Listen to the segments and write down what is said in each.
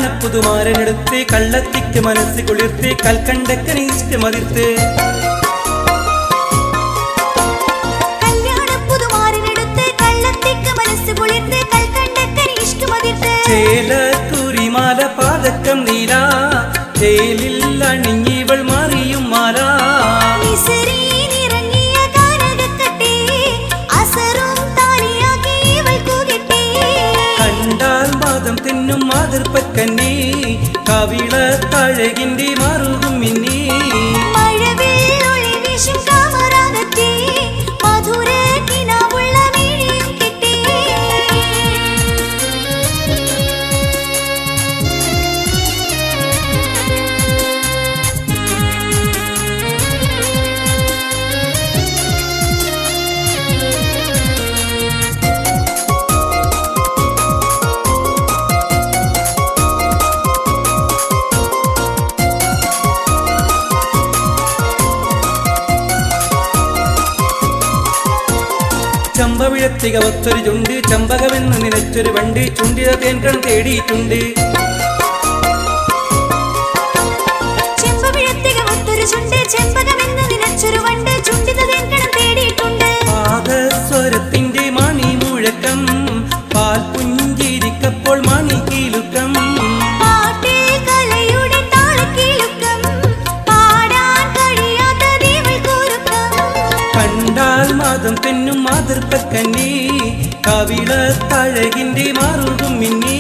പുതുമാരനെടുത്ത് കള്ളത്തിക്ക് മനസ്സ് കുളിർത്ത് കൽക്കണ്ടക്കനീസ്റ്റ് മതിർത്ത് ചേലക്കുരിമാല പാദക്കം നീല ചേലിൽ അണിഞ്ഞിവൾ മാറിയും മാല കണ്ടാൽ മാതം തിന്നും മാതൃപ്പക്കന്നെ കവിള തഴകിന്റെ മാറുകും മിന്നി ചമ്പവിഴത്തിക ഒത്തൊരു ചുണ്ട് ചമ്പകമെന്ന് നിലച്ചൊരു വണ്ട് ചുണ്ടിത തേൻകൺ തേടിയിട്ടുണ്ട് പാദസ്വരത്തിന്റെ മണി മുഴക്കം പാൽ പുഞ്ചിരിക്കപ്പോൾ മണി കീലുക്കം കണ്ടാൽ മാതം തെന്നും മാതൃപ്പക്കന്നെ കവിള തഴകിന്റെ മാറുകും മിന്നി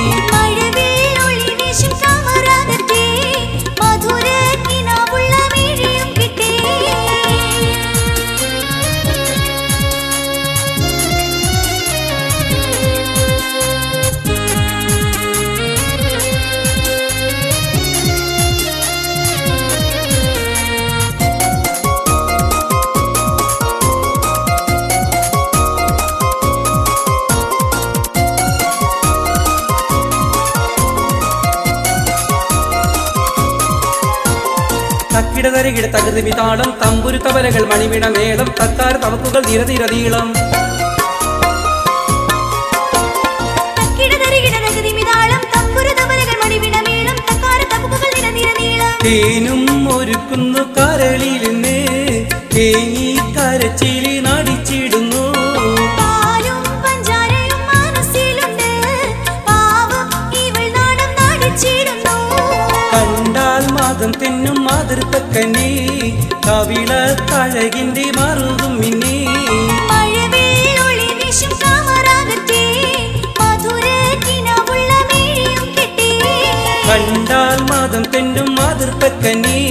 തക്കിടതരകിട തകൃതി വിതാളം തമ്പുരു തവലകൾ മണിവിട മേളം തക്കാർ തവക്കുകൾ നിരനിരനീളം തേനും ഒരുക്കുന്നു കരളിൽ നിന്ന് തേങ്ങി കരച്ചിലി നടിച്ചിടുന്നു കണ്ടാൽ മാതം തെന്നും മാതൃപ്പക്കന്നെ കവിള തഴകിന്റെ മാറുകും മിന്നി കണ്ടാൽ മാതം തെന്നും മാതൃപ്പക്കന്നെ